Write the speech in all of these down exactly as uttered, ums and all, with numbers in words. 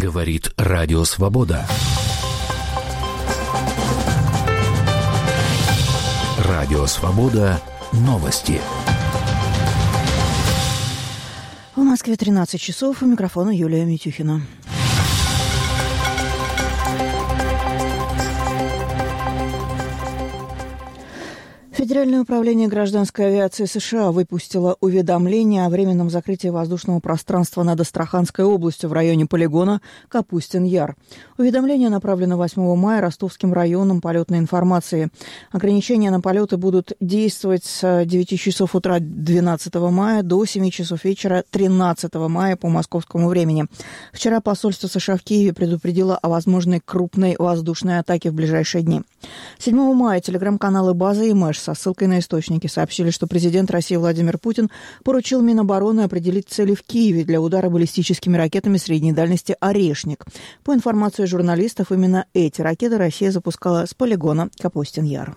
Говорит Радио Свобода. Радио Свобода. Новости. В Москве тринадцать часов. У микрофона Юлия Митюхина. Федеральное управление гражданской авиации США выпустило уведомление о временном закрытии воздушного пространства над Астраханской областью в районе полигона Капустин-Яр. Уведомление направлено восьмого мая Ростовским районом полетной информации. Ограничения на полеты будут действовать с девяти часов утра двенадцатого мая до семи часов вечера тринадцатого мая по московскому времени. Вчера посольство США в Киеве предупредило о возможной крупной воздушной атаке в ближайшие дни. седьмого мая телеграм-каналы «База» и «Мэш» со ссылкой на источники сообщили, что президент России Владимир Путин поручил Минобороны определить цели в Киеве для удара баллистическими ракетами средней дальности «Орешник». По информации журналистов, именно эти ракеты Россия запускала с полигона Капустин-Яр.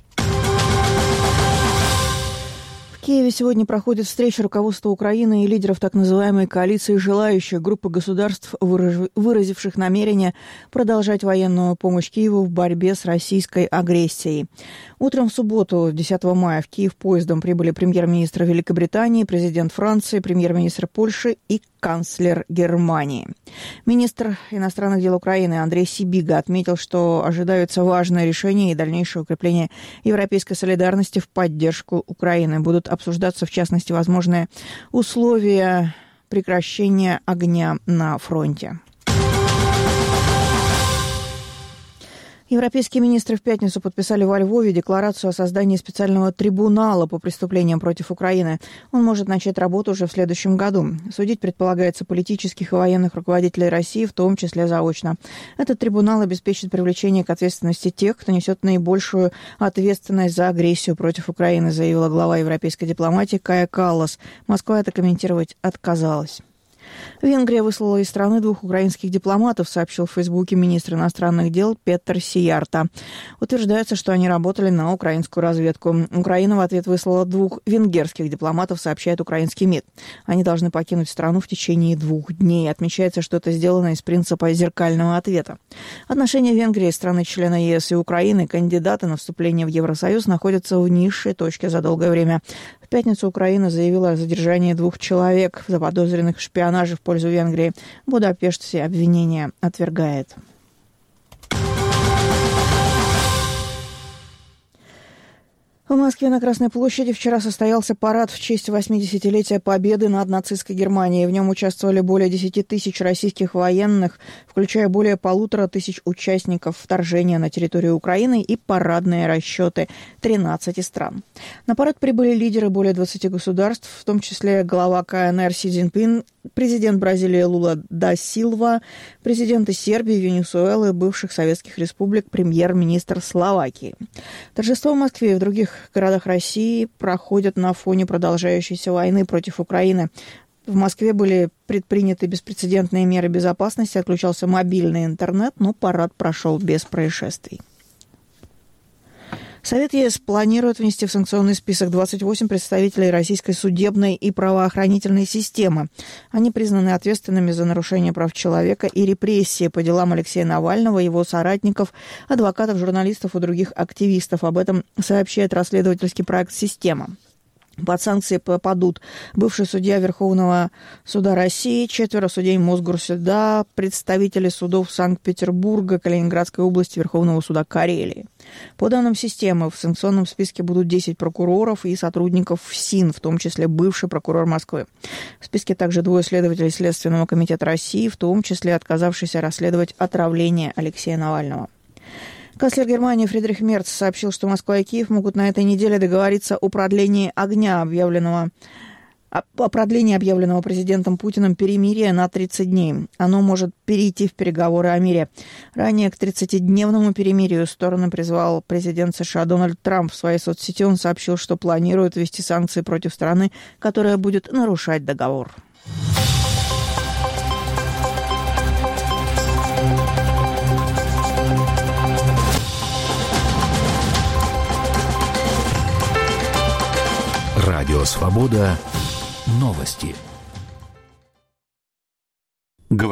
В Киеве сегодня проходит встреча руководства Украины и лидеров так называемой коалиции желающих, группы государств, выразивших намерение продолжать военную помощь Киеву в борьбе с российской агрессией. Утром в субботу, десятого мая, в Киев поездом прибыли премьер-министр Великобритании, президент Франции, премьер-министр Польши и канцлер Германии. Министр иностранных дел Украины Андрей Сибига отметил, что ожидаются важные решения и дальнейшее укрепление европейской солидарности в поддержку Украины. Будут обсуждаться, в частности, возможные условия прекращения огня на фронте. Европейские министры в пятницу подписали во Львове декларацию о создании специального трибунала по преступлениям против Украины. Он может начать работу уже в следующем году. Судить предполагается политических и военных руководителей России, в том числе заочно. Этот трибунал обеспечит привлечение к ответственности тех, кто несет наибольшую ответственность за агрессию против Украины, заявила глава европейской дипломатии Кая Каллас. Москва это комментировать отказалась. Венгрия выслала из страны двух украинских дипломатов, сообщил в Фейсбуке министр иностранных дел Петер Сиярта. Утверждается, что они работали на украинскую разведку. Украина в ответ выслала двух венгерских дипломатов, сообщает украинский МИД. Они должны покинуть страну в течение двух дней. Отмечается, что это сделано из принципа зеркального ответа. Отношения Венгрии, страны-члена ЕС и Украины, кандидаты на вступление в Евросоюз, находятся в низшей точке за долгое время. В пятницу Украина заявила о задержании двух человек, заподозренных в шпионаже в пользу Венгрии. Будапешт все обвинения отвергает. В Москве на Красной площади вчера состоялся парад в честь восьмидесятилетия победы над нацистской Германией. В нем участвовали более десяти тысяч российских военных, включая более полутора тысяч участников вторжения на территорию Украины и парадные расчеты тринадцати стран. На парад прибыли лидеры более двадцати государств, в том числе глава КНР Си Цзиньпин, президент Бразилии Лула да Силва, президенты Сербии, Венесуэлы, бывших советских республик, премьер-министр Словакии. Торжество в Москве и в других городах России проходят на фоне продолжающейся войны против Украины. В Москве были предприняты беспрецедентные меры безопасности, отключался мобильный интернет, но парад прошел без происшествий. Совет ЕС планирует внести в санкционный список двадцать восемь представителей российской судебной и правоохранительной системы. Они признаны ответственными за нарушение прав человека и репрессии по делам Алексея Навального, его соратников, адвокатов, журналистов и других активистов. Об этом сообщает расследовательский проект «Система». Под санкции попадут бывший судья Верховного суда России, четверо судей Мосгорсуда, представители судов Санкт-Петербурга, Калининградской области, Верховного суда Карелии. По данным системы, в санкционном списке будут десять прокуроров и сотрудников ФСИН, в том числе бывший прокурор Москвы. В списке также двое следователей Следственного комитета России, в том числе отказавшиеся расследовать отравление Алексея Навального. Канцлер Германии Фридрих Мерц сообщил, что Москва и Киев могут на этой неделе договориться о продлении огня, объявленного, о продлении объявленного президентом Путиным перемирия на тридцать дней. Оно может перейти в переговоры о мире. Ранее к тридцатидневному перемирию стороны призвал президент США Дональд Трамп. В своей соцсети он сообщил, что планирует ввести санкции против страны, которая будет нарушать договор. Радио «Свобода». Новости.